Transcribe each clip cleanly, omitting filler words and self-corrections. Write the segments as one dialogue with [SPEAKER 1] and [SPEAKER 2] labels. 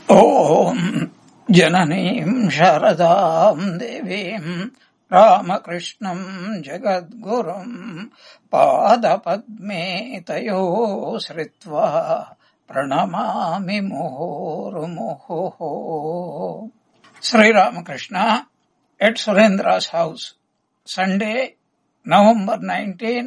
[SPEAKER 1] ॐ जननीं शारदां देवीं रामकृष्णं जगद्गुरुं पादपद्मे तयो श्रित्वा प्रणमामि मुहुर्मुहुः. Sri Ramakrishna at Surendra's house, Sunday, November 19,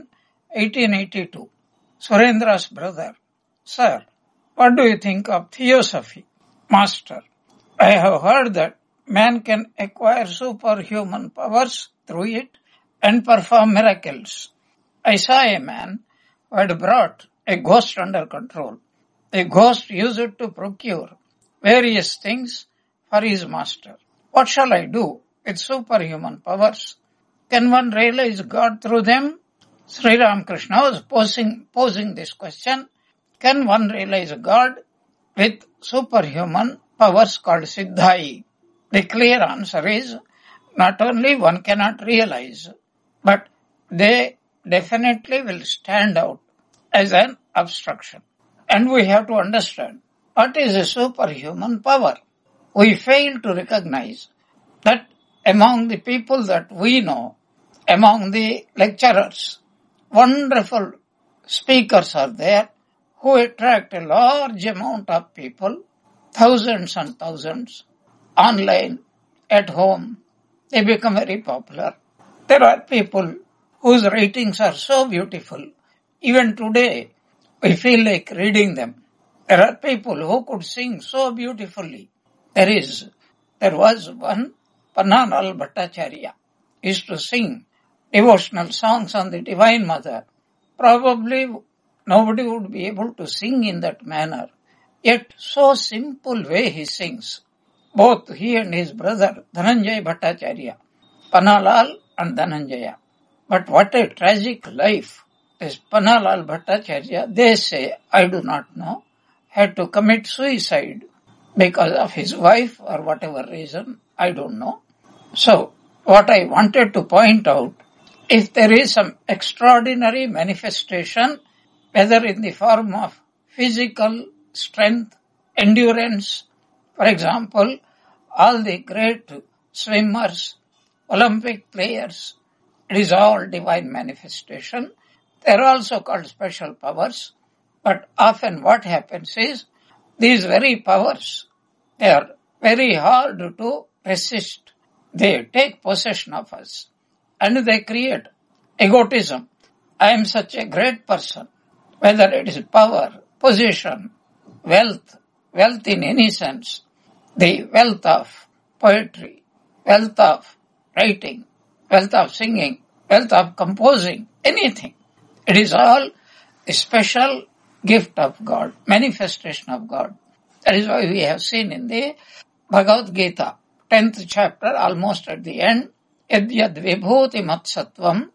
[SPEAKER 1] 1882. Surendra's brother: Sir, what do you think of theosophy? Master: I have heard that man can acquire superhuman powers through it and perform miracles. I saw a man who had brought a ghost under control. The ghost used it to procure various things for his master. What shall I do with superhuman powers? Can one realize God through them? Sri Ramakrishna was posing this question. Can one realize God with superhuman powers called Siddhai? The clear answer is, not only one cannot realize, but they definitely will stand out as an obstruction. And we have to understand, what is a superhuman power? We fail to recognize that among the people that we know, among the lecturers, wonderful speakers are there who attract a large amount of people, thousands and thousands, online, at home. They become very popular. There are people whose writings are so beautiful. Even today, we feel like reading them. There are people who could sing so beautifully. There was one, Pannalal Bhattacharya, used to sing devotional songs on the Divine Mother. Probably nobody would be able to sing in that manner. Yet, so simple way he sings. Both he and his brother, Dhananjaya Bhattacharya, Pannalal and Dhananjaya. But what a tragic life. This Pannalal Bhattacharya, they say, I do not know, had to commit suicide because of his wife or whatever reason, I don't know. So, what I wanted to point out, if there is some extraordinary manifestation, whether in the form of physical strength, endurance, for example, all the great swimmers, Olympic players, it is all divine manifestation. They are also called special powers, but often what happens is, these very powers, they are very hard to resist. They take possession of us and they create egotism. I am such a great person. Whether it is power, position, wealth in any sense, the wealth of poetry, wealth of writing, wealth of singing, wealth of composing, anything. It is all a special gift of God, manifestation of God. That is why we have seen in the Bhagavad Gita, 10th chapter, almost at the end, Yadyad vibhuti matsattvam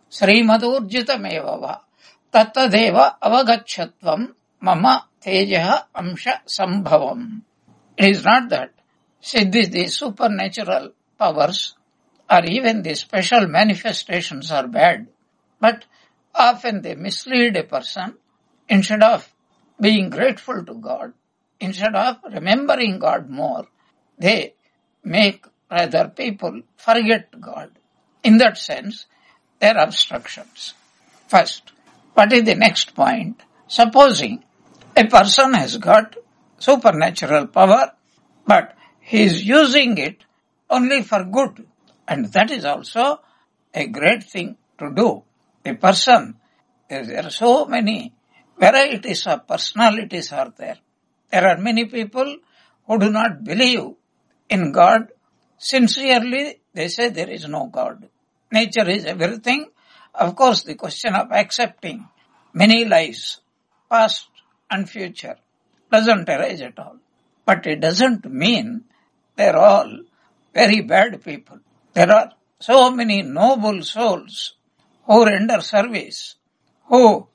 [SPEAKER 1] srimadurjitam eva tattadeva avagachatvam mama tejaha amsha sambhavam. It is not that siddhis, the supernatural powers, or even the special manifestations are bad, but often they mislead a person. Instead of being grateful to God, instead of remembering God more, they make rather people forget God. In that sense, they are obstructions. First, what is the next point? Supposing a person has got supernatural power, but he is using it only for good, and that is also a great thing to do. A person, there are so many varieties of personalities are there. There are many people who do not believe in God. Sincerely, they say there is no God. Nature is everything. Of course, the question of accepting many lives, past and future, doesn't arise at all. But it doesn't mean they are all very bad people. There are so many noble souls who render service, who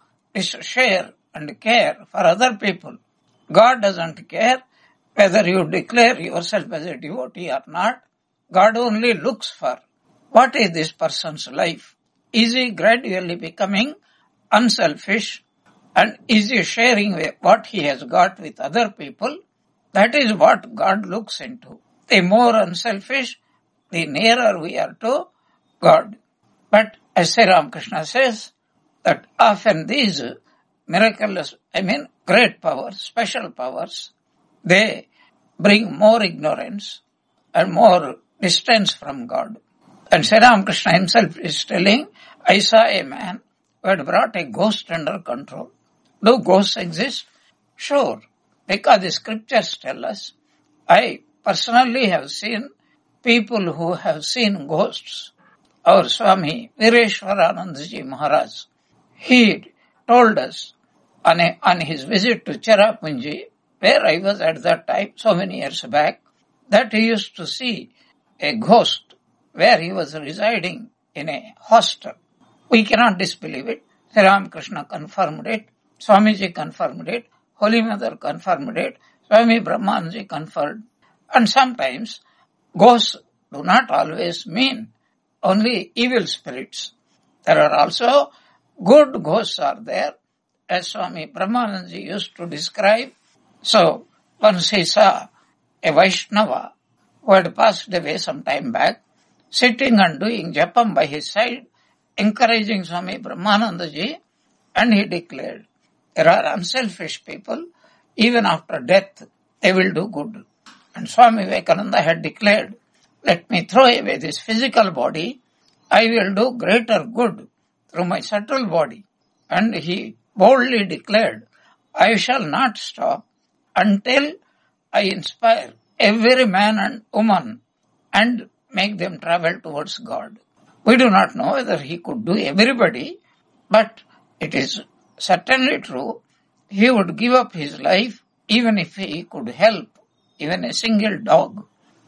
[SPEAKER 1] share and care for other people. God doesn't care whether you declare yourself as a devotee or not. God only looks for what is this person's life. Is he gradually becoming unselfish and is he sharing what he has got with other people? That is what God looks into. The more unselfish, the nearer we are to God. But as Sri Ramakrishna says, that often these miraculous, great powers, special powers, they bring more ignorance and more distance from God. And Sri Ramakrishna himself is telling, I saw a man who had brought a ghost under control. Do ghosts exist? Sure, because the scriptures tell us. I personally have seen people who have seen ghosts. Our Swami Vireshwaranandaji Maharaj, he told us on his visit to Cherrapunji, where I was at that time, so many years back, that he used to see a ghost where he was residing in a hostel. We cannot disbelieve it. Sri Ramakrishna confirmed it, Swamiji confirmed it, Holy Mother confirmed it, Swami Brahmanji confirmed. And sometimes ghosts do not always mean only evil spirits. There are also good ghosts are there, as Swami Brahmananji used to describe. So, once he saw a Vaishnava who had passed away some time back, sitting and doing japam by his side, encouraging Swami Brahmanandaji, and he declared, there are unselfish people, even after death, they will do good. And Swami Vivekananda had declared, let me throw away this physical body, I will do greater good through my subtle body. And he boldly declared, I shall not stop until I inspire every man and woman and make them travel towards God. We do not know whether he could do everybody, but it is certainly true. He would give up his life even if he could help even a single dog.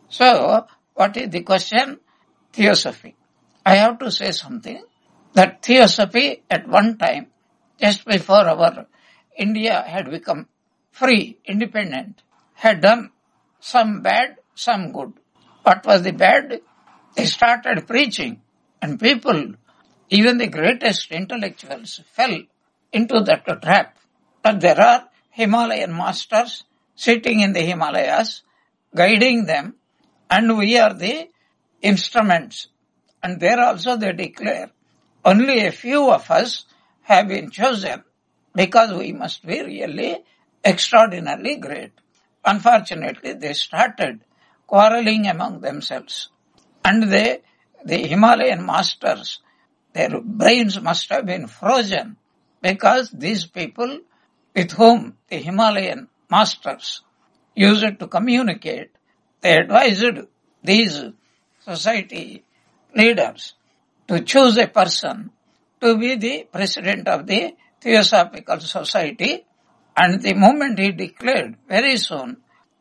[SPEAKER 1] So, what is the question? Theosophy. I have to say something, that theosophy at one time, just before our India had become free, independent, had done some bad, some good. What was the bad? They started preaching, and people, even the greatest intellectuals, fell into that trap. But there are Himalayan masters sitting in the Himalayas, guiding them, and we are the instruments. And there also they declare, only a few of us have been chosen because we must be really extraordinarily great. Unfortunately, they started quarreling among themselves. And the Himalayan masters, their brains must have been frozen because these people with whom the Himalayan masters used to communicate, they advised these society leaders to choose a person to be the president of the Theosophical Society, and the moment he declared, very soon,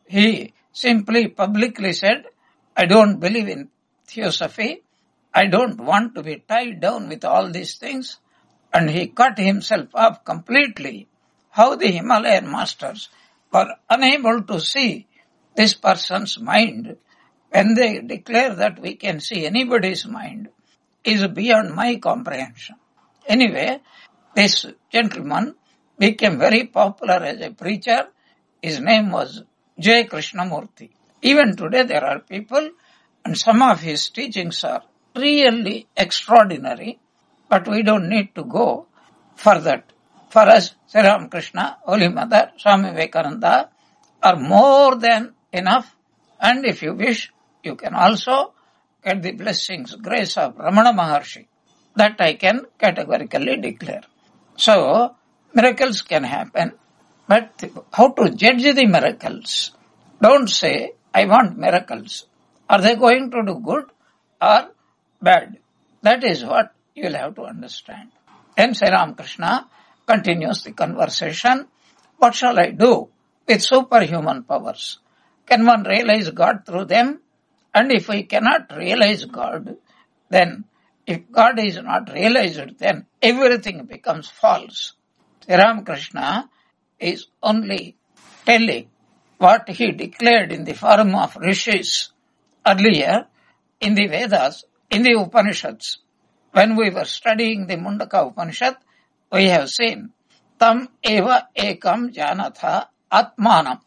[SPEAKER 1] he simply publicly said, I don't believe in Theosophy, I don't want to be tied down with all these things, and he cut himself off completely. How the Himalayan masters were unable to see this person's mind when they declare that we can see anybody's mind is beyond my comprehension. Anyway, this gentleman became very popular as a preacher. His name was J. Krishnamurti. Even today there are people, and some of his teachings are really extraordinary, but we don't need to go for that. For us, Sri Ramakrishna, Holy Mother, Swami Vivekananda are more than enough, and if you wish, you can also get the blessings, grace of Ramana Maharshi. That I can categorically declare. So, miracles can happen, but how to judge the miracles? Don't say, I want miracles. Are they going to do good or bad? That is what you will have to understand. Then Sri Ramakrishna continues the conversation. What shall I do with superhuman powers? Can one realize God through them? And if we cannot realize God, then if God is not realized, then everything becomes false. Sri Ramakrishna is only telling what he declared in the form of rishis earlier in the Vedas, in the Upanishads. When we were studying the Mundaka Upanishad, we have seen tam eva ekam janatha atmanam.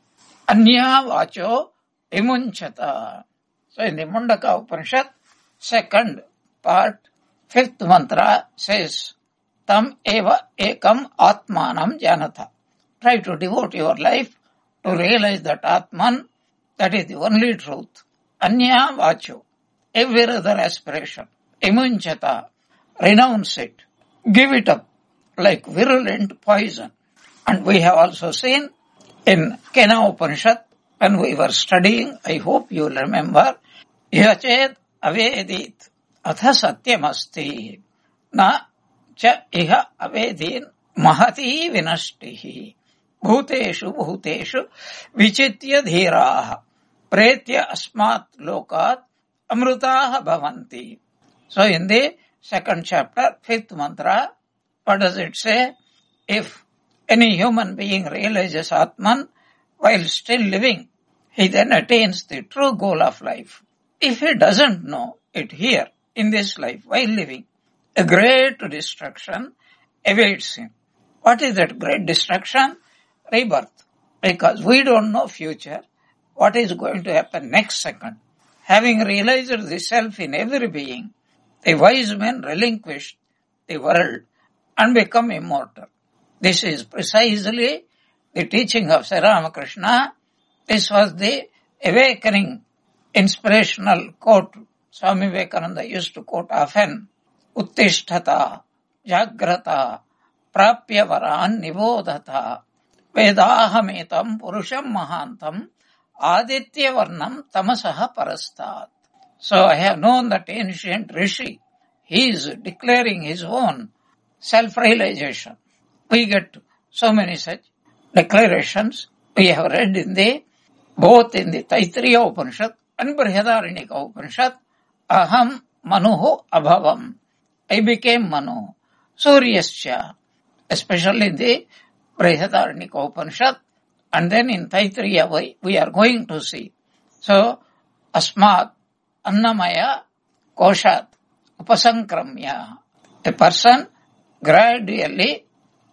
[SPEAKER 1] Anya vacho vimunchata. So in the Mundaka Upanishad, second part, fifth mantra says, Tam eva ekam atmanam janatha. Try to devote your life to realize that Atman, that is the only truth. Anya vacho, every other aspiration, imunchata, renounce it, give it up like virulent poison. And we have also seen in Kena Upanishad, when we were studying, I hope you will remember, Yachet avedit atha satyamasti na cha iha avedin mahati vinashtihi bhuteshu bhuteshu vichitya dhiraha pretya asmat lokat amrutaha bhavanti. So in the second chapter, fifth mantra, what does it say? If any human being realizes Atman while still living, he then attains the true goal of life. If he doesn't know it here, in this life, while living, a great destruction awaits him. What is that great destruction? Rebirth. Because we don't know future, what is going to happen next second. Having realized the self in every being, the wise men relinquished the world and become immortal. This is precisely the teaching of Sri Ramakrishna. This was the awakening inspirational quote Swami Vivekananda used to quote often. Uttishtata, Jagrata, Prapya Varan Nibodhata, Vedahametam Purusham Mahantam, Aditya Varnam Tamasaha Parastat. So I have known that ancient Rishi, he is declaring his own self-realization. We get so many such declarations. We have read both in the Taittiriya Upanishad and Brihadaranyaka Upanishad, Aham Manuho Abhavam. I became Manu. Suryascha, especially in the Brihadaranyaka Upanishad, and then in Taittiriya we are going to see. So, Asmat Annamaya Koshat Upasankramya. A person gradually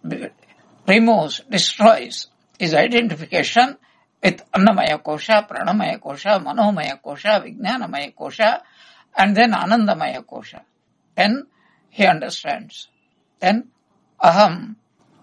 [SPEAKER 1] removes, destroys his identification with Annamaya Kosha, Pranamaya Kosha, Manomaya Kosha, Vijnanamaya Kosha, and then Anandamaya Kosha. Then he understands. Then Aham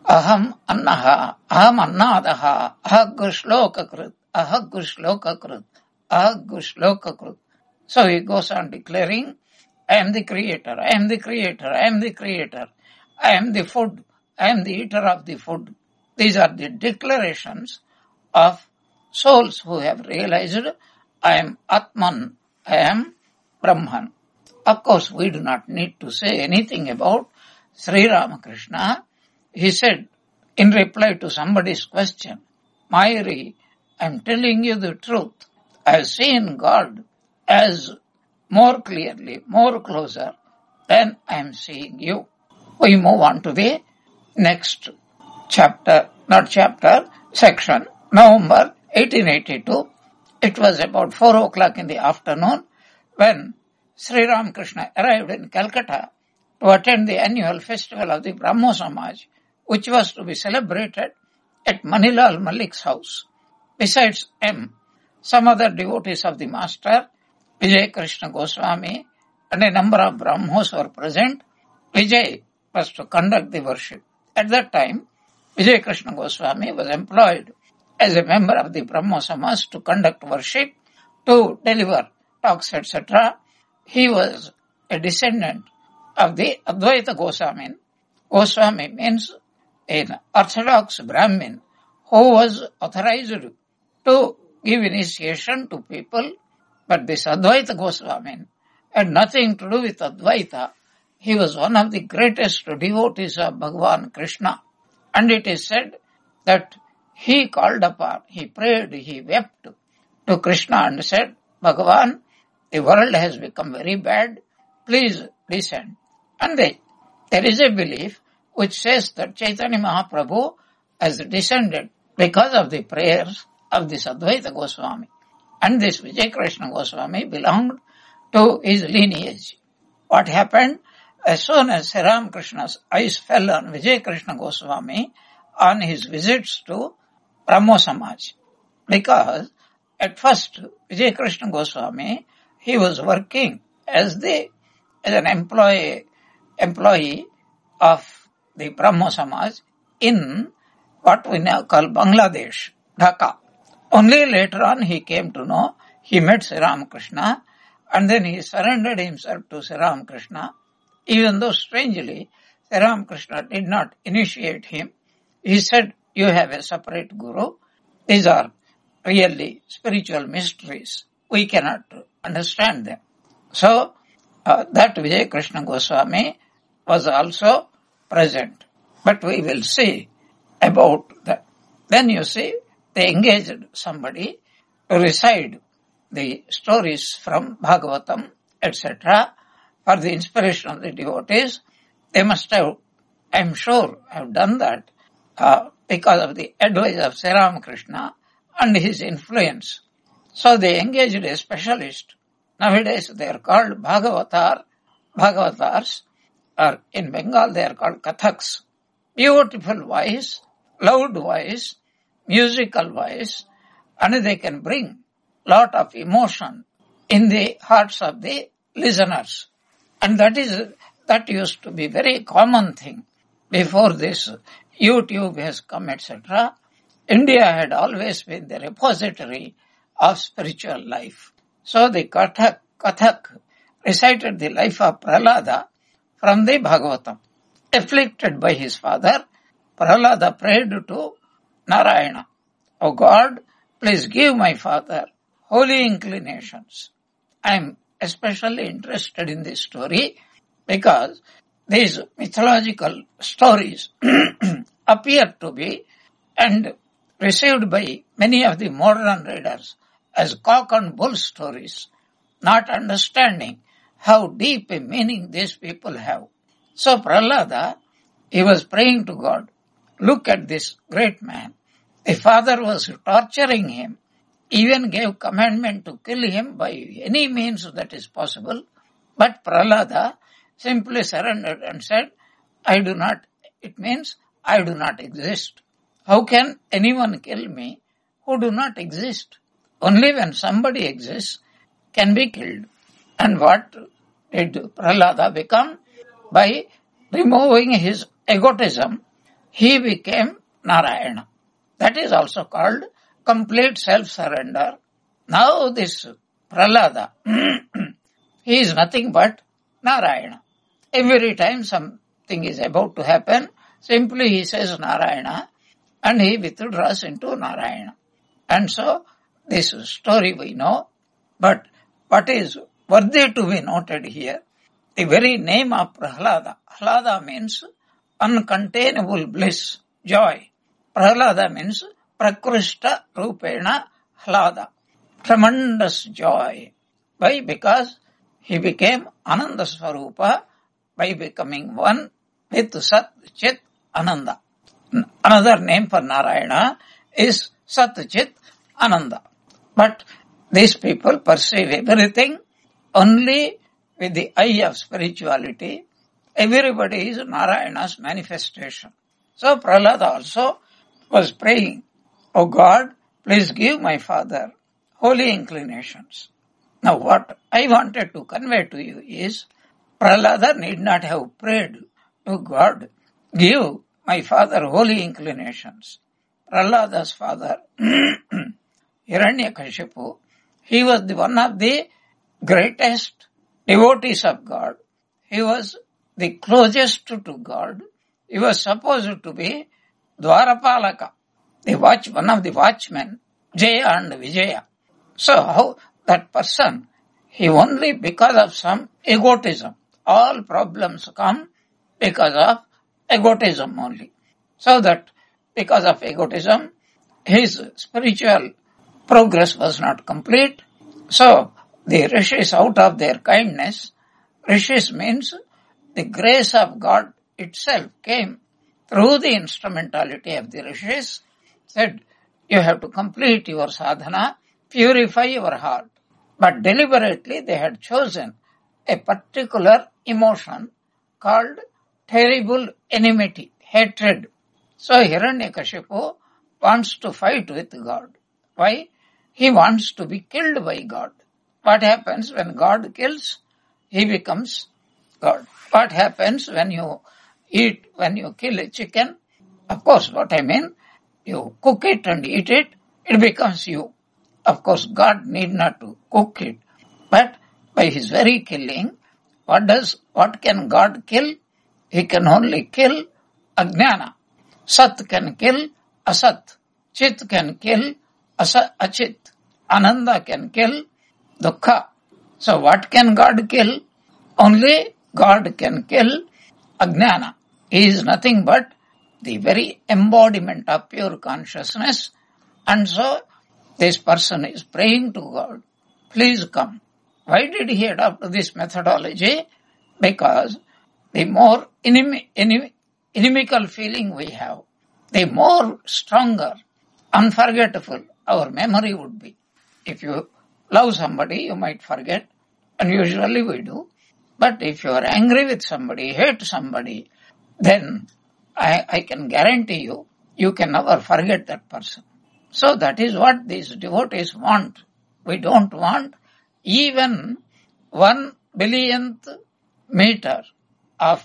[SPEAKER 1] Annaha, Aham Annadaha, Ahagushlokakrit, Ahagushlokakrit, Ahagushlokakrit. So he goes on declaring, I am the creator, I am the creator, I am the creator, I am the food, I am the eater of the food. These are the declarations of souls who have realized, I am Atman, I am Brahman. Of course, we do not need to say anything about Sri Ramakrishna. He said, in reply to somebody's question, Mayuri, I am telling you the truth. I have seen God as more clearly, more closer than I am seeing you. We move on to the next section, November 1882. It was about 4 o'clock in the afternoon when Sri Ramakrishna arrived in Calcutta to attend the annual festival of the Brahmo Samaj, which was to be celebrated at Manilal Malik's house. Besides him, some other devotees of the master, Vijay Krishna Goswami, and a number of Brahmos were present. Vijay was to conduct the worship. At that time, Vijay Krishna Goswami was employed as a member of the Brahmo Samaj to conduct worship, to deliver talks, etc. He was a descendant of the Advaita Goswami. Goswami means an orthodox Brahmin who was authorized to give initiation to people, but this Advaita Goswami had nothing to do with Advaita. He was one of the greatest devotees of Bhagavan Krishna. And it is said that he called upon, he prayed, he wept to Krishna and said, Bhagavan, the world has become very bad, please descend. And there is a belief which says that Chaitanya Mahaprabhu has descended because of the prayers of this Advaita Goswami. And this Vijay Krishna Goswami belonged to his lineage. What happened? As soon as Sri Ramakrishna's eyes fell on Vijay Krishna Goswami on his visits to Brahmo Samaj, Because at first, Vijay Krishna Goswami, he was working as an employee of the Brahmo Samaj in what we now call Bangladesh, Dhaka. Only later on he came to know, he met Sri Ramakrishna, and then he surrendered himself to Sri Ramakrishna, even though strangely Sri Ramakrishna did not initiate him. He said, you have a separate guru. These are really spiritual mysteries. We cannot understand them. So, that Vijay Krishna Goswami was also present. But we will see about that. Then you see, they engaged somebody to recite the stories from Bhagavatam, etc. for the inspiration of the devotees. They must have, I am sure, have done that because of the advice of Sri Ramakrishna and his influence. So they engaged a specialist. Nowadays they are called Bhagavatars, or in Bengal they are called Kathaks. Beautiful voice, loud voice, musical voice, and they can bring lot of emotion in the hearts of the listeners. And that used to be very common thing before this YouTube has come, etc. India had always been the repository of spiritual life. So the Kathak recited the life of Prahlada from the Bhagavatam. Afflicted by his father, Prahlada prayed to Narayana, "O God, please give my father holy inclinations." I am especially interested in this story because these mythological stories appear to be and received by many of the modern readers as cock and bull stories, not understanding how deep a meaning these people have. So Prahlada, he was praying to God, look at this great man. The father was torturing him, even gave commandment to kill him by any means that is possible. But Prahlada simply surrendered and said, it means I do not exist. How can anyone kill me who do not exist? Only when somebody exists can be killed. And what did Prahlada become? By removing his egotism, he became Narayana. That is also called complete self-surrender. Now this Prahlada, he is nothing but Narayana. Every time something is about to happen, simply he says Narayana and he withdraws into Narayana. And so this story we know, but what is worthy to be noted here, the very name of Prahlada. Prahlada means uncontainable bliss, joy. Prahlada means prakrishta rupena hlada, tremendous joy. Why? Because he became Ananda Swarupa by becoming one with Sat Chit Ananda. Another name for Narayana is Sat Chit Ananda. But these people perceive everything only with the eye of spirituality. Everybody is Narayana's manifestation. So Prahlada also was praying, "O God, please give my father holy inclinations." Now what I wanted to convey to you is, Prahlada need not have prayed to God, "Give my father holy inclinations." Prahlada's father, Hiranyakashipu, he was one of the greatest devotees of God. He was the closest to God. He was supposed to be Dwarapalaka, one of the watchmen, Jaya and Vijaya. So how that person, he only because of some egotism, all problems come because of egotism only. So that because of egotism, his spiritual progress was not complete. So the rishis, out of their kindness, rishis means the grace of God itself came through the instrumentality of the rishis, said, you have to complete your sadhana, purify your heart. But deliberately they had chosen a particular emotion called terrible enmity, hatred. So Hiranyakashipu wants to fight with God. Why? He wants to be killed by God. What happens when God kills? He becomes God. What happens when you kill a chicken? Of course, what I mean, you cook it and eat it, it becomes you. Of course, God need not to cook it. But by his very killing, what can God kill? He can only kill Ajnana. Sat can kill Asat. Chit can kill Achit. Ananda can kill Dukkha. So what can God kill? Only God can kill Ajnana. He is nothing but the very embodiment of pure consciousness. And so this person is praying to God, please come. Why did he adopt this methodology? Because the more inimical feeling we have, the more stronger, unforgettable our memory would be. If you love somebody, you might forget, and usually we do. But if you are angry with somebody, hate somebody, then I can guarantee you, you can never forget that person. So that is what these devotees want. We don't want even 1 billionth meter of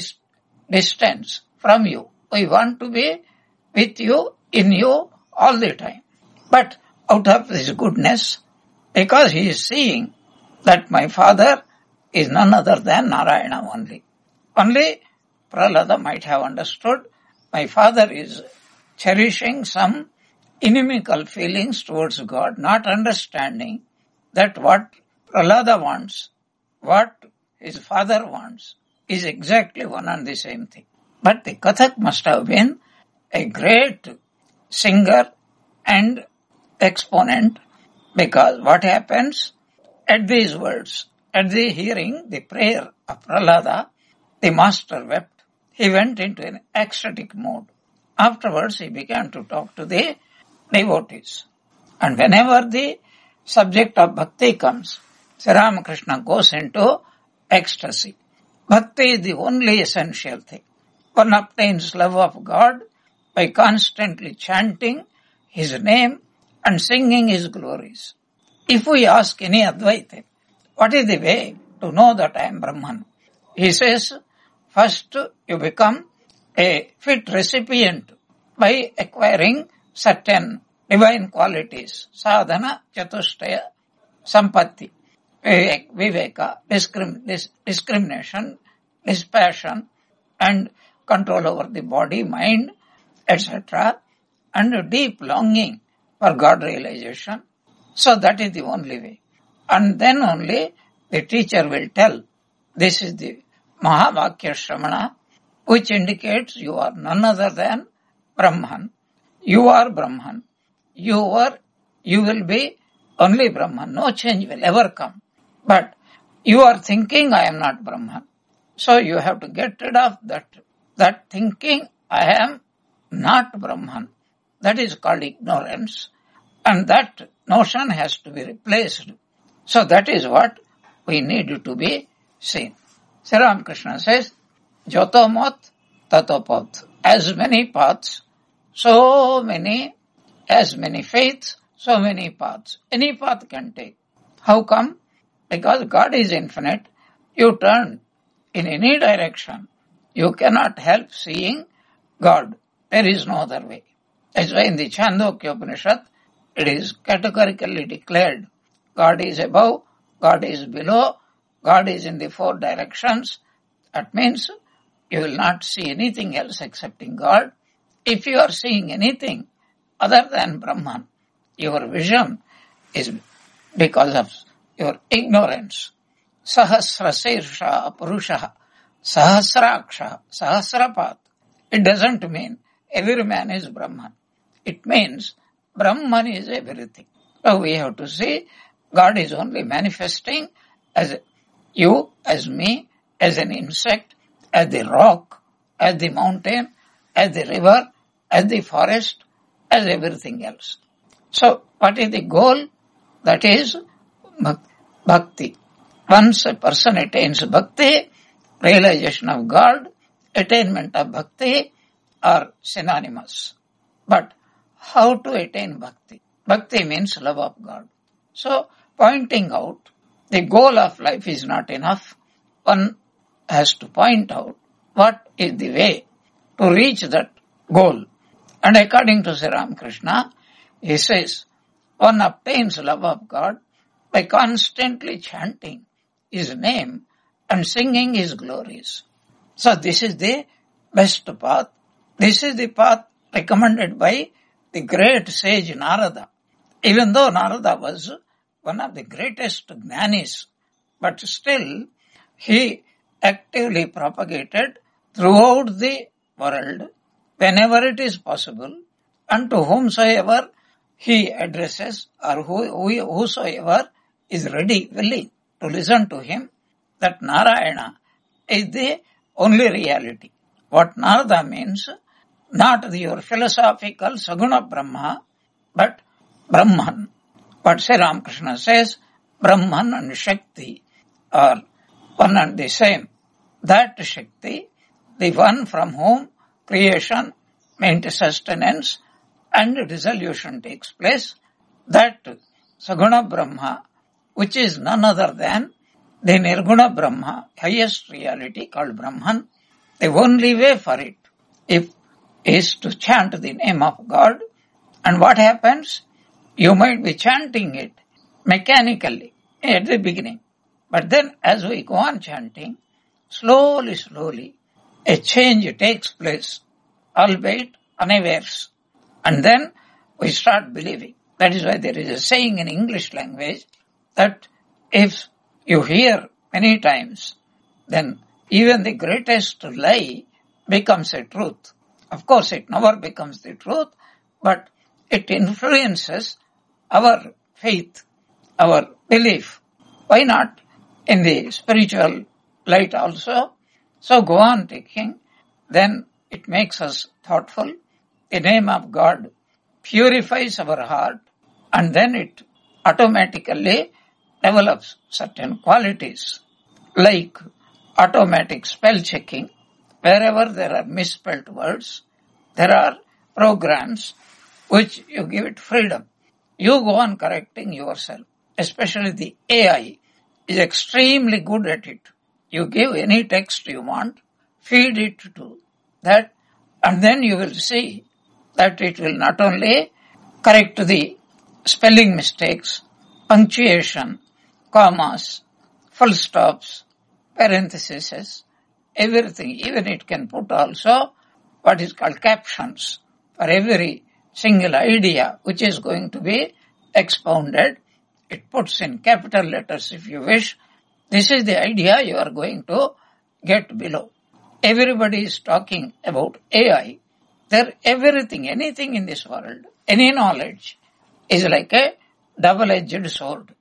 [SPEAKER 1] distance from you. We want to be with you, in you, all the time. But out of this goodness, because he is seeing that my father is none other than Narayana only. Only Prahlada might have understood my father is cherishing some inimical feelings towards God, not understanding that what Prahlada wants, what his father wants, is exactly one and the same thing. But the Kathak must have been a great singer and exponent, because what happens at these words, at the hearing the prayer of Prahlada, the master wept. He went into an ecstatic mood. Afterwards he began to talk to the devotees. And whenever the subject of bhakti comes, Sri Ramakrishna goes into ecstasy. Bhakti is the only essential thing. One obtains love of God by constantly chanting his name and singing his glories. If we ask any Advaita, what is the way to know that I am Brahman? He says, first you become a fit recipient by acquiring certain divine qualities, sadhana, chatushtaya, sampatti, viveka, discrimination, dispassion, and control over the body, mind, etc., and deep longing for God realization. So that is the only way. And then only the teacher will tell, this is the Mahavakya Shramana, which indicates you are none other than Brahman. You are Brahman. You will be only Brahman. No change will ever come. But you are thinking I am not Brahman. So you have to get rid of that thinking I am not Brahman. That is called ignorance. And that notion has to be replaced. So that is what we need to be seen. Sri Ramakrishna says, Joto mot, tato path. As many paths, as many faiths, so many paths. Any path can take. How come? Because God is infinite. You turn in any direction, you cannot help seeing God. There is no other way. That's why in the Chandogya Upanishad, it is categorically declared, God is above, God is below, God is in the 4 directions. That means you will not see anything else excepting God. If you are seeing anything other than Brahman, your vision is because of your ignorance. Sahasra Sirsha Purusha, Sahasraksha, Sahasrapat. It doesn't mean every man is Brahman. It means Brahman is everything. So we have to see God is only manifesting as you, as me, as an insect, as the rock, as the mountain, as the river, as the forest, as everything else. So what is the goal? That is bhakti. Once a person attains bhakti, realization of God, attainment of bhakti are synonymous. But how to attain bhakti? Bhakti means love of God. So, pointing out the goal of life is not enough. One has to point out what is the way to reach that goal. And according to Sri Ramakrishna, he says, one obtains love of God by constantly chanting His name and singing His glories. So this is the best path. This is the path recommended by the great sage Narada. Even though Narada was one of the greatest jnanis, but still he actively propagated throughout the world whenever it is possible, and to whomsoever he addresses or whosoever is ready, willing to listen to him, that Narayana is the only reality. What Narada means, not your philosophical Saguna Brahma, but Brahman. But Sri Ramakrishna says, Brahman and Shakti are one and the same. That Shakti, the one from whom creation, meant sustenance and dissolution takes place, that Saguna Brahma, which is none other than the Nirguna Brahma, highest reality called Brahman, the only way for it is to chant the name of God. And what happens? You might be chanting it mechanically at the beginning. But then as we go on chanting, slowly, a change takes place, albeit unawares. And then we start believing. That is why there is a saying in English language that if you hear many times, then even the greatest lie becomes a truth. Of course, it never becomes the truth, but it influences our faith, our belief. Why not in the spiritual light also? So go on taking, then it makes us thoughtful. The name of God purifies our heart, and then it automatically develops certain qualities like automatic spell checking. Wherever there are misspelled words, there are programs which you give it freedom. You go on correcting yourself. Especially the AI is extremely good at it. You give any text you want, feed it to that, and then you will see that it will not only correct the spelling mistakes, punctuation, commas, full stops, parentheses, everything. Even it can put also what is called captions for every single idea which is going to be expounded. It puts in capital letters if you wish. This is the idea you are going to get below. Everybody is talking about AI. Everything, anything in this world, any knowledge is like a double-edged sword.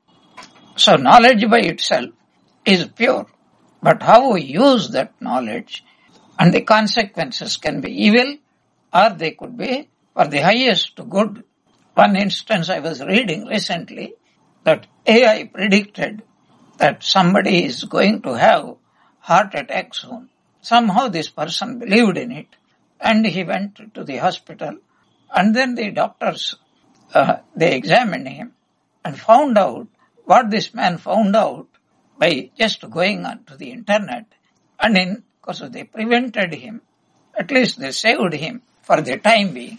[SPEAKER 1] So knowledge by itself is pure. But how we use that knowledge and the consequences can be evil or they could be for the highest good. One instance I was reading recently that AI predicted that somebody is going to have heart attack soon. Somehow this person believed in it and he went to the hospital, and then the doctors, they examined him and found out what this man found out by just going on to the internet, and because they prevented him, at least they saved him for the time being.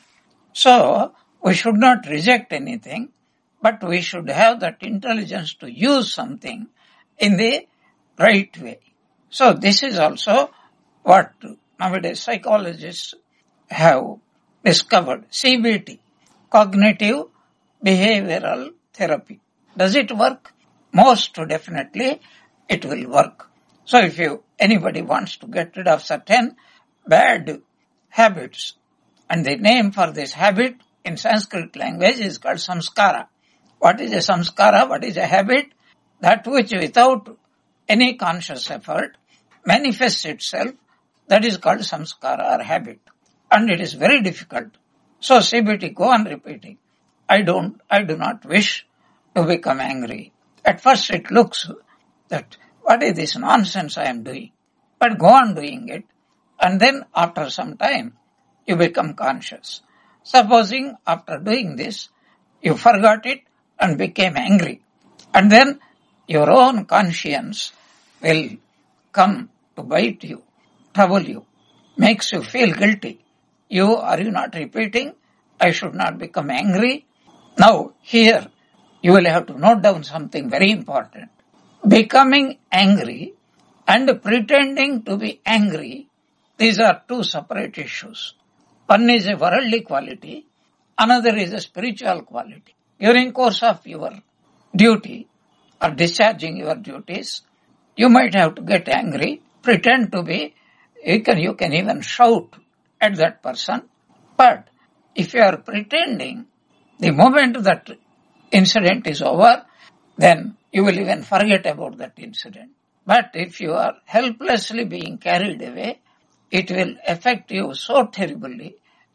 [SPEAKER 1] So we should not reject anything, but we should have that intelligence to use something in the right way. So this is also what nowadays psychologists have discovered. CBT, cognitive behavioral therapy. Does it work? Most definitely it will work. So if anybody wants to get rid of certain bad habits, and the name for this habit in Sanskrit language is called samskara. What is a samskara? What is a habit? That which without any conscious effort manifests itself, that is called samskara or habit. And it is very difficult. So CBT, go on repeating. I do not wish to become angry. At first it looks that what is this nonsense I am doing? But go on doing it, and then after some time you become conscious. Supposing after doing this You forgot it and became angry. And then your own conscience will come to bite you, trouble you, makes you feel guilty. Are you not repeating? I should not become angry. Now, here, you will have to note down something very important. Becoming angry and pretending to be angry, these are two separate issues. One is a worldly quality, another is a spiritual quality. During course of your duty or discharging your duties, you might have to get angry, pretend to be, you can even shout at that person. But if you are pretending, the moment that incident is over, then you will even forget about that incident. But if you are helplessly being carried away, it will affect you so terribly.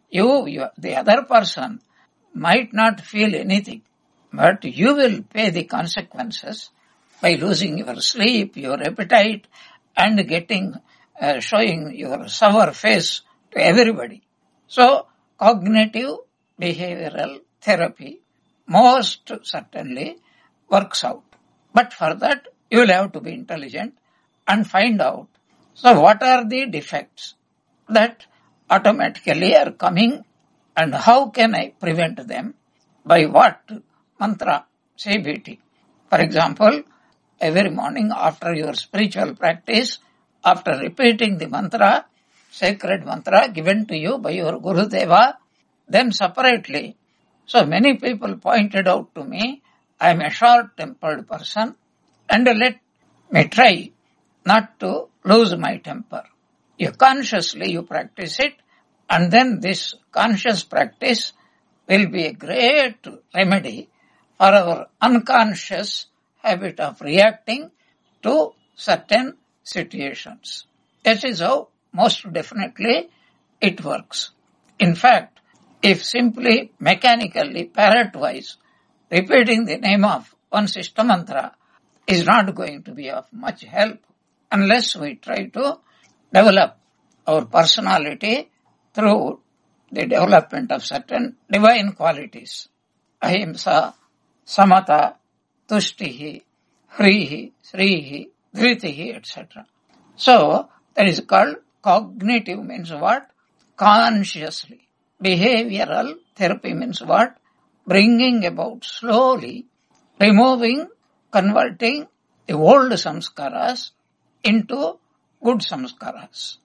[SPEAKER 1] The other person might not feel anything, but you will pay the consequences by losing your sleep, your appetite, and showing your sour face to everybody. So, cognitive behavioral therapy most certainly works out. But for that, you will have to be intelligent and find out. So, what are the defects that automatically are coming, and how can I prevent them? By what mantra, CBT. For example, every morning after your spiritual practice, after repeating the mantra, sacred mantra given to you by your Guru Deva, then separately. So many people pointed out to me, I am a short-tempered person, and let me try not to lose my temper. You practice it, and then this conscious practice will be a great remedy for our unconscious habit of reacting to certain situations. That is how most definitely it works. In fact, if simply mechanically, parrot-wise, repeating the name of one Sishta mantra is not going to be of much help unless we try to develop our personality through the development of certain divine qualities. Ahimsa, Samata, Tushtihi, Hrihi, Srihi, Dhritihi, etc. So, that is called cognitive means what? Consciously. Behavioral therapy means what? Bringing about slowly, removing, converting the old samskaras into good samskaras.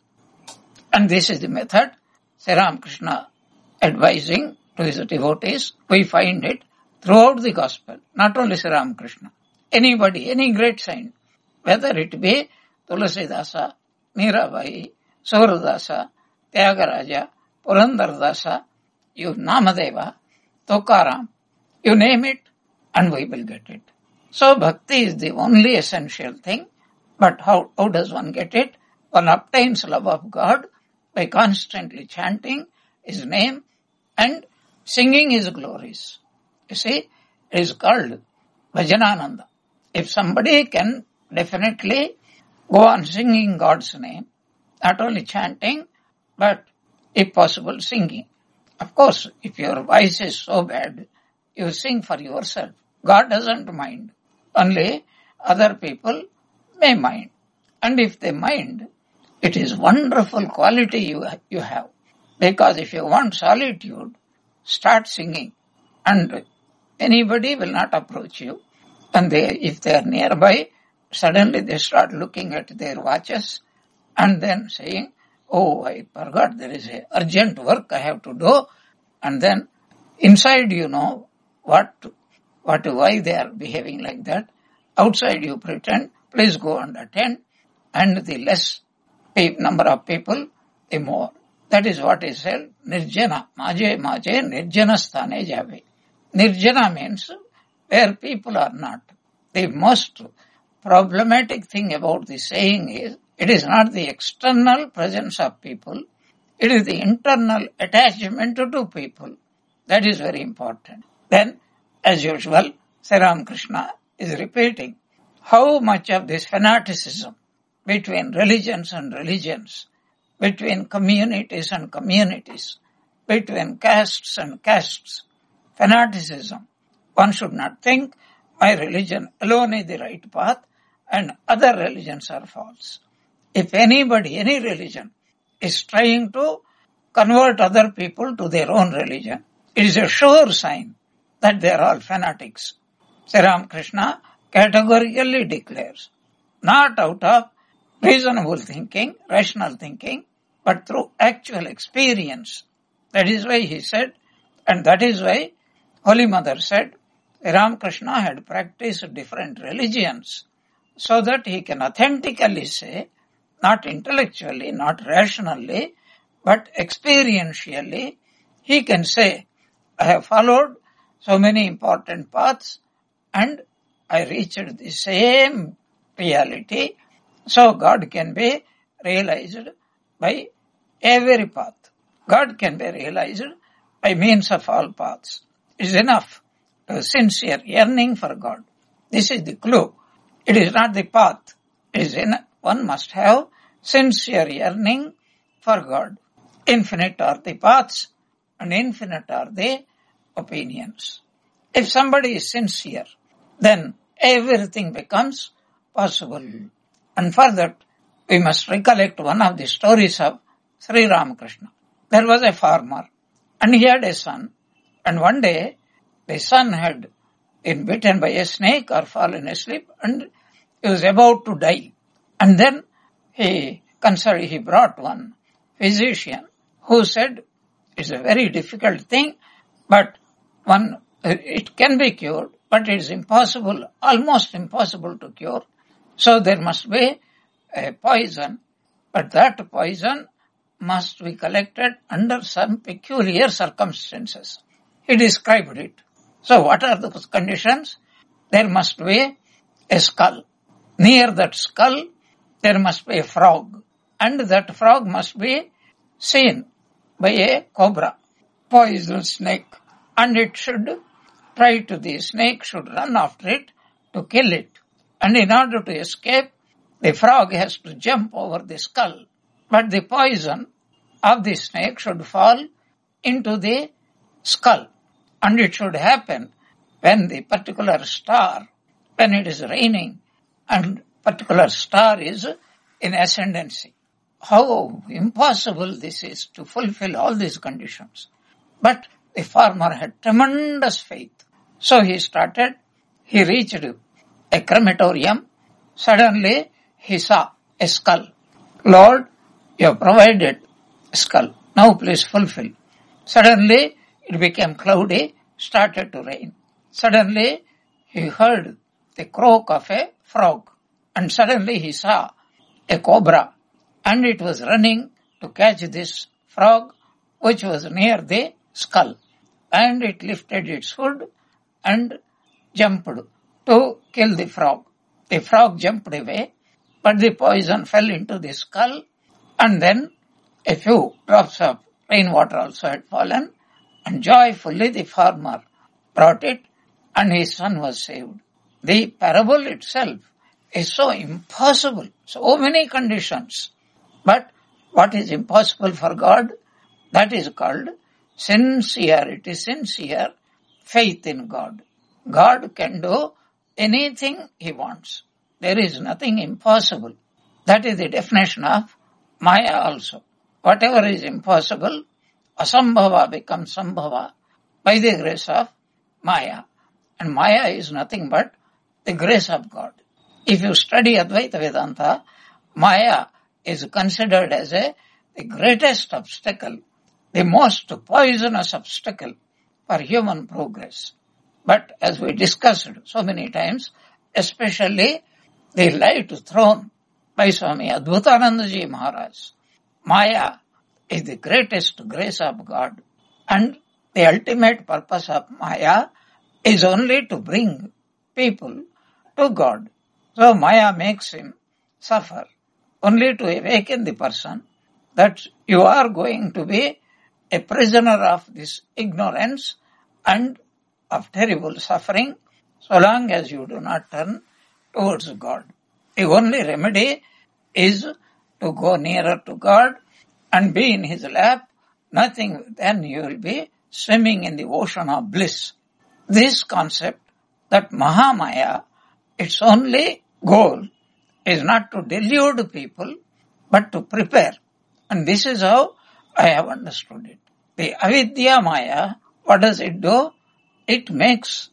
[SPEAKER 1] And this is the method Sri Ramakrishna advising to his devotees. We find it throughout the gospel, not only Sri Ramakrishna. Anybody, any great saint, whether it be Tulasidasa, Mirabai, Suradasa, Tyagaraja, Purandaradasa, you Namadeva, Tokaram, you name it, and we will get it. So bhakti is the only essential thing, but how does one get it? One obtains love of God by constantly chanting His name and singing His glories. You see, it is called Bhajanananda. If somebody can definitely go on singing God's name, not only chanting, but if possible singing. Of course, if your voice is so bad, you sing for yourself. God doesn't mind. Only other people may mind. And if they mind, it is wonderful quality you have. Because if you want solitude, start singing. And anybody will not approach you. And if they are nearby, suddenly they start looking at their watches and then saying, oh, I forgot there is a urgent work I have to do. And then inside you know why they are behaving like that. Outside you pretend, please go and attend. And the less number of people, the more. That is what is said, Nirjana, Maje, Nirjana Sthane Jave. Nirjana means where people are not. The most problematic thing about the saying is, it is not the external presence of people, it is the internal attachment to people. That is very important. Then, as usual, Sri Ramakrishna is repeating how much of this fanaticism between religions and religions, between communities and communities, between castes and castes, fanaticism, One should not think my religion alone is the right path and other religions are false. If anybody, any religion, is trying to convert other people to their own religion, it is a sure sign that they are all fanatics. Sri Ramakrishna categorically declares, not out of reasonable thinking, rational thinking, but through actual experience. That is why he said, and that is why Holy Mother said, Ramakrishna had practiced different religions so that he can authentically say, not intellectually, not rationally, but experientially, he can say, I have followed so many important paths and I reached the same reality. So God can be realized by every path. God can be realized by means of all paths. It is enough to have sincere yearning for God. This is the clue. It is not the path. It is one must have sincere yearning for God. Infinite are the paths and infinite are the opinions. If somebody is sincere, then everything becomes possible. And for that, we must recollect one of the stories of Sri Ramakrishna. There was a farmer and he had a son, and one day the son had been bitten by a snake or fallen asleep and he was about to die. And then he brought one physician who said, it's a very difficult thing, but it can be cured, but it is impossible, almost impossible to cure. So there must be a poison, but that poison must be collected under some peculiar circumstances. He described it. So what are those conditions? There must be a skull. Near that skull, there must be a frog. And that frog must be seen by a cobra, poison snake. And the snake should run after it to kill it. And in order to escape, the frog has to jump over the skull. But the poison of the snake should fall into the skull. And it should happen when the particular star, when it is raining, and particular star is in ascendancy. How impossible this is to fulfill all these conditions. But the farmer had tremendous faith. So he reached a crematorium. Suddenly he saw a skull. Lord, you have provided a skull. Now please fulfill. Suddenly it became cloudy, started to rain. Suddenly he heard the croak of a frog. And suddenly he saw a cobra. And it was running to catch this frog, which was near the skull. And it lifted its hood and jumped to kill the frog. The frog jumped away, but the poison fell into the skull, and then a few drops of rainwater also had fallen, and joyfully the farmer brought it, and his son was saved. The parable itself is so impossible, so many conditions. But what is impossible for God? That is called sincerity, sincere faith in God. God can do anything He wants. There is nothing impossible. That is the definition of Maya also. Whatever is impossible, asambhava becomes sambhava by the grace of Maya. And Maya is nothing but the grace of God. If you study Advaita Vedanta, Maya is considered as the greatest obstacle, the most poisonous obstacle for human progress. But as we discussed so many times, especially the light thrown by Swami Adbhutanandaji Maharaj, Maya is the greatest grace of God, and the ultimate purpose of Maya is only to bring people to God. So Maya makes him suffer, only to awaken the person that you are going to be a prisoner of this ignorance and of terrible suffering so long as you do not turn towards God. The only remedy is to go nearer to God and be in His lap. Nothing, then you will be swimming in the ocean of bliss. this concept that Mahamaya, its only goal is not to delude people, but to prepare. And this is how I have understood it. The avidya maya, what does it do? It makes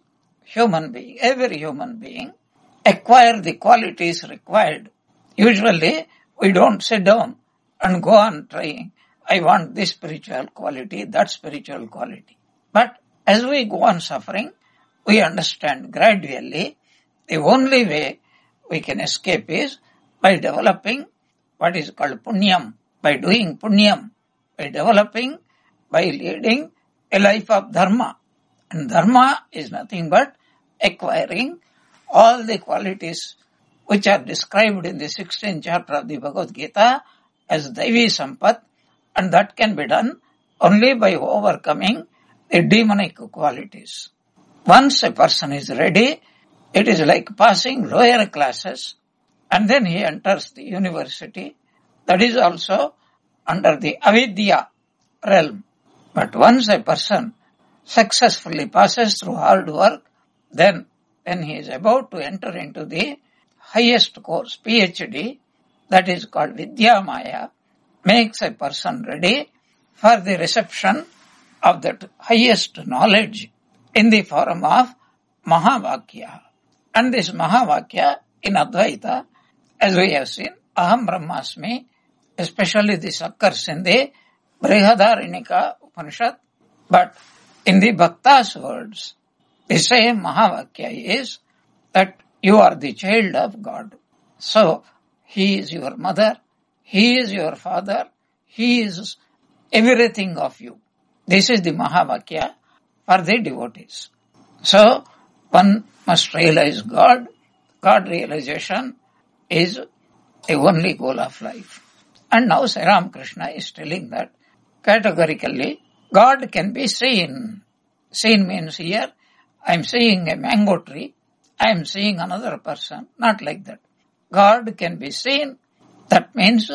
[SPEAKER 1] every human being, acquire the qualities required. Usually, we don't sit down and go on trying, I want this spiritual quality, that spiritual quality. But as we go on suffering, we understand gradually the only way we can escape is by developing what is called punyam, by doing punyam, by developing, by leading a life of dharma. And dharma is nothing but acquiring all the qualities which are described in the 16th chapter of the Bhagavad Gita as Daivi Sampat, and that can be done only by overcoming the demonic qualities. Once a person is ready, it is like passing lower classes, and then he enters the university. That is also under the avidya realm. But once a person successfully passes through hard work, then when he is about to enter into the highest course, PhD, that is called Vidya Maya, makes a person ready for the reception of that highest knowledge in the form of Mahavakya. And this Mahavakya in Advaita, as we have seen, Aham Brahmasmi, especially this occurs in the Brihadaranyaka Upanishad, but in the Bhakta's words, the same Mahavakya is that you are the child of God. So, He is your mother, He is your father, He is everything of you. This is the Mahavakya for the devotees. So, one must realize God. God realization is the only goal of life. And now Sri Ramakrishna is telling that categorically God can be seen. Seen means here I am seeing a mango tree, I am seeing another person, not like that. God can be seen. That means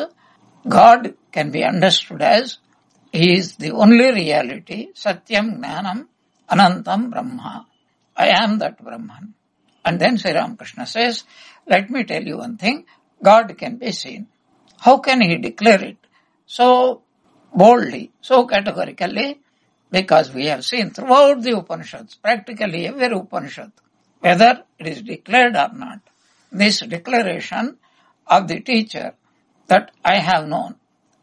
[SPEAKER 1] God can be understood as He is the only reality, Satyam Gnanam Anantam Brahma. I am that Brahman. And then Sri Ramakrishna says, let me tell you one thing, God can be seen. How can He declare it so boldly, so categorically? Because we have seen throughout the Upanishads, practically every Upanishad, whether it is declared or not, this declaration of the teacher that I have known,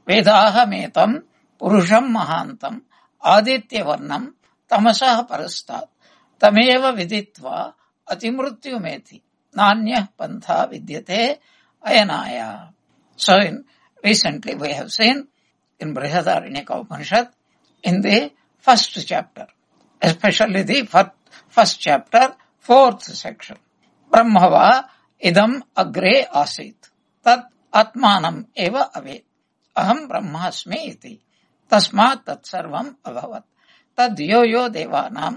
[SPEAKER 1] Vedahametam Purusham Mahantam Aditya Varnam Tamasah Parastat Tameva Viditva Atimrutyumeti Nanya Pantha Vidyate Ayanaya. So recently we have seen in Brihadaranyaka Upanishad in the first chapter, especially the first chapter, fourth section. Brahmava idam agre asit tat atmanam eva avet aham brahmasmi iti tasmat tat sarvam abhavat tad yo yo devanam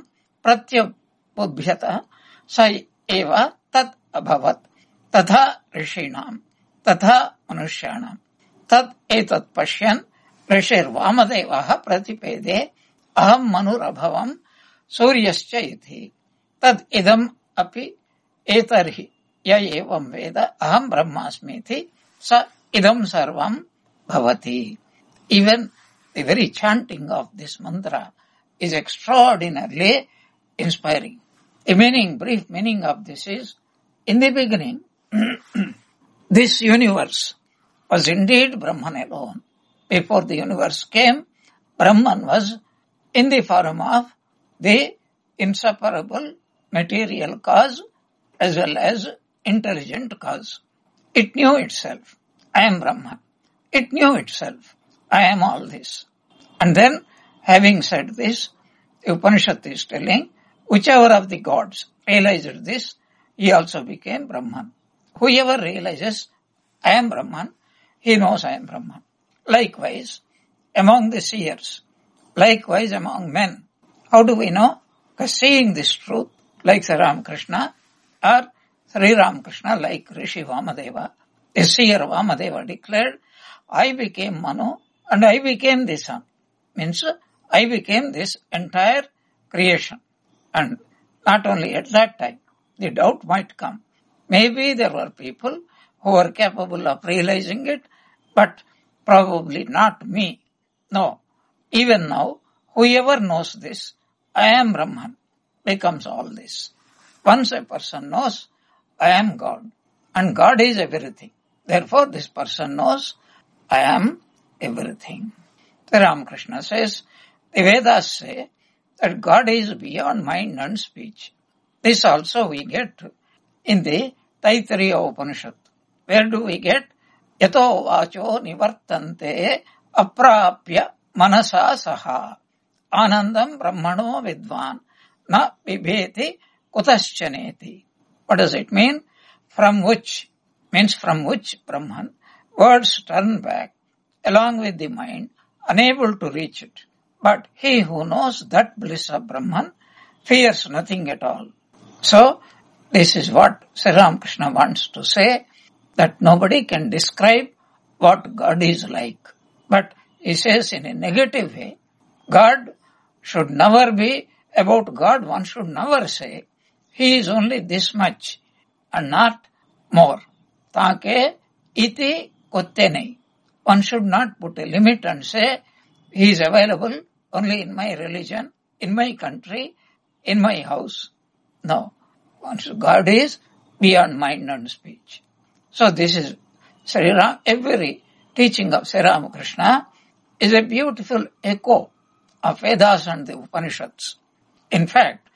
[SPEAKER 1] pratyabudhyata sa eva tat abhavat tatha rishinam tatha manushyanam tad etat pashyan rishir vamadevah pratipede aham manurabhavam suryascha iti tad idam api etarhi ya evam veda aham brahmasmi iti sa idam sarvam bhavati. Even the very chanting of this mantra is extraordinarily inspiring. The brief meaning of this is, in the beginning, this universe was indeed Brahman alone. Before the universe came, Brahman was in the form of the inseparable material cause as well as intelligent cause. It knew itself, I am Brahman. It knew itself, I am all this. And then, having said this, the Upanishad is telling, whichever of the gods realized this, he also became Brahman. Whoever realizes, I am Brahman, he knows I am Brahman. Likewise, among the seers, likewise among men. How do we know? Because seeing this truth, like Sri Ramakrishna, or Sri Ramakrishna, like Rishi Vamadeva, the seer Vamadeva declared, I became Manu and I became the sun. Means, I became this entire creation. And Not only at that time, the doubt might come. Maybe there were people who were capable of realizing it, but probably not me. No, even now, whoever knows this, I am Brahman, becomes all this. Once a person knows, I am God, and God is everything. Therefore, this person knows, I am everything. Sri Ramakrishna says, the Vedas say that God is beyond mind and speech. This also we get in the Taittiriya Upanishad. Where do we get? Yato vacho nivartante aprapya manasa saha anandam brahmano vidvan na bibheti kutaschaneti. What does it mean? From which, means from which Brahman, words turn back along with the mind, unable to reach it. But he who knows that bliss of Brahman fears nothing at all. So, this is what Sri Ramakrishna wants to say, that nobody can describe what God is like. But he says in a negative way, God should never be, about God one should never say, he is only this much and not more. Take iti kotte nahi. One should not put a limit and say, he is available only in my religion, in my country, in my house. No. God is beyond mind and speech. So this is every teaching of Sri Ramakrishna is a beautiful echo of Vedas and the Upanishads. In fact,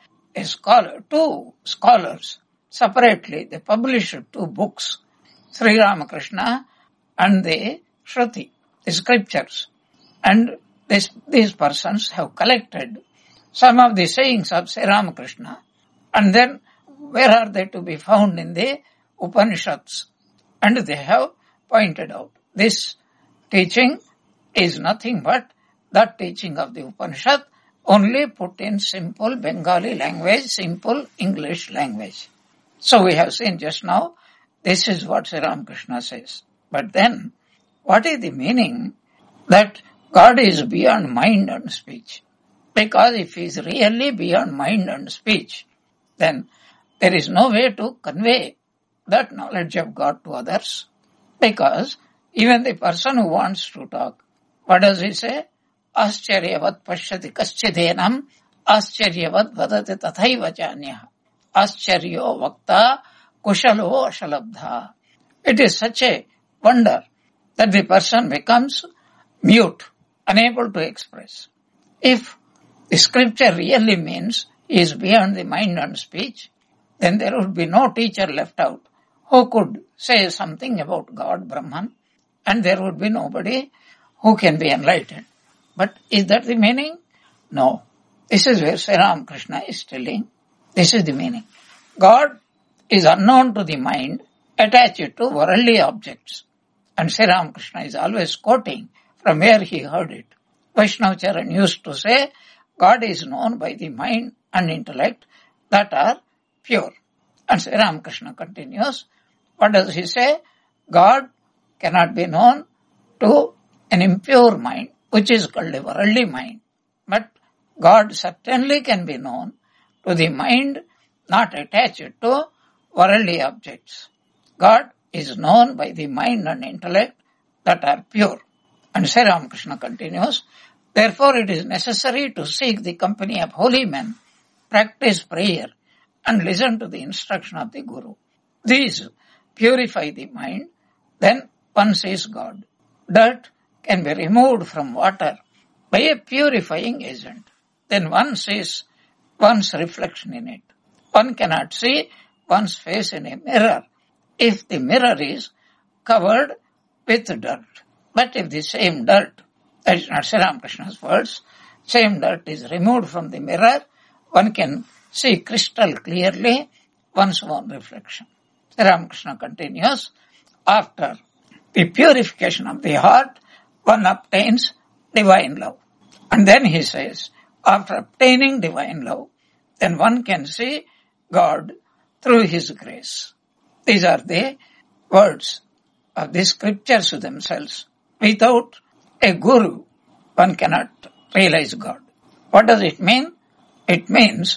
[SPEAKER 1] two scholars separately, they published two books, Sri Ramakrishna and the Shruti, the scriptures. And these persons have collected some of the sayings of Sri Ramakrishna, and then where are they to be found in the Upanishads? And they have pointed out this teaching is nothing but that teaching of the Upanishad, only put in simple Bengali language, simple English language. So we have seen just now, this is what Sri Ramakrishna says. But then, what is the meaning that God is beyond mind and speech? Because if he is really beyond mind and speech, then there is no way to convey that knowledge of God to others. Because even the person who wants to talk, what does he say? Ascharyavat pashyati kaschidhenam ascharyavat vadati tathaiva chanyah ascharyo vakta kushalo ashalabdha. It is such a wonder that the person becomes mute, unable to express. If the scripture really means he is beyond the mind and speech, then there would be no teacher left out who could say something about God, Brahman, and there would be nobody who can be enlightened. But is that the meaning? No. This is where Sri Ramakrishna is telling, this is the meaning. God is unknown to the mind, attached to worldly objects. And Sri Ramakrishna is always quoting from where he heard it. Vaishnavacharan used to say, God is known by the mind and intellect that are pure. And Sri Ramakrishna continues, what does he say? God cannot be known to an impure mind, which is called a worldly mind. But God certainly can be known to the mind not attached to worldly objects. God is known by the mind and intellect that are pure. And Sri Ramakrishna continues, therefore it is necessary to seek the company of holy men, practice prayer, and listen to the instruction of the Guru. These purify the mind, then one sees God. Dirt can be removed from water by a purifying agent. Then one sees one's reflection in it. One cannot see one's face in a mirror if the mirror is covered with dirt. But if the same dirt, that is not Sri Ramakrishna's words, same dirt is removed from the mirror, one can see crystal clearly one's own reflection. Sri Ramakrishna continues, after the purification of the heart, one obtains divine love. And then he says, after obtaining divine love, then one can see God through his grace. These are the words of the scriptures themselves. Without a guru, one cannot realize God. What does it mean? It means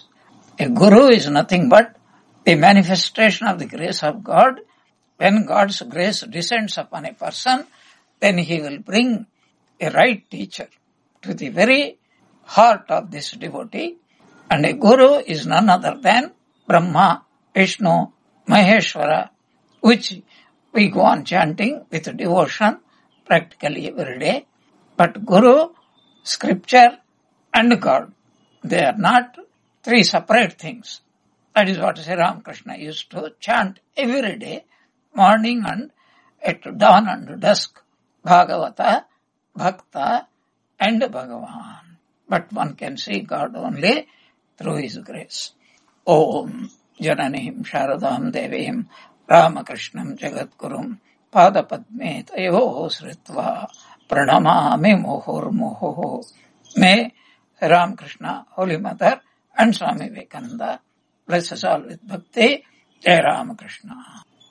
[SPEAKER 1] A guru is nothing but the manifestation of the grace of God. When God's grace descends upon a person, then he will bring a right teacher to the very heart of this devotee. And a guru is none other than Brahma, Vishnu, Maheshwara, which we go on chanting with devotion practically every day. But Guru, Scripture and God, they are not three separate things. That is what Sri Ramakrishna used to chant every day, morning and at dawn and dusk. Bhagavata, Bhakta and Bhagavan. But one can see God only through His grace. Om Jananihim Sharadam Devim Ramakrishnam Jagadgurum Padapadme Tayo Sritva Pranamami Mohor Moho. May Ramakrishna, Holy Mother and Swami Vivekananda bless us all with bhakti. Jai Ramakrishna.